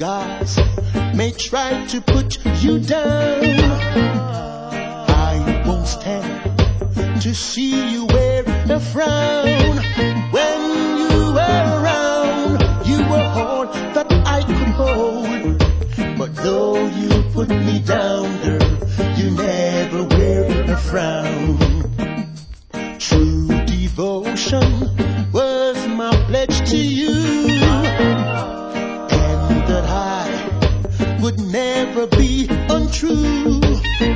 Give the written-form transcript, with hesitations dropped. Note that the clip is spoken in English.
gods may try to put you down, I won't stand to see you wear a frown. When you were around, you were all that I could hold. But though you put me down, girl, you never wear a frown. True devotion was my pledge to you.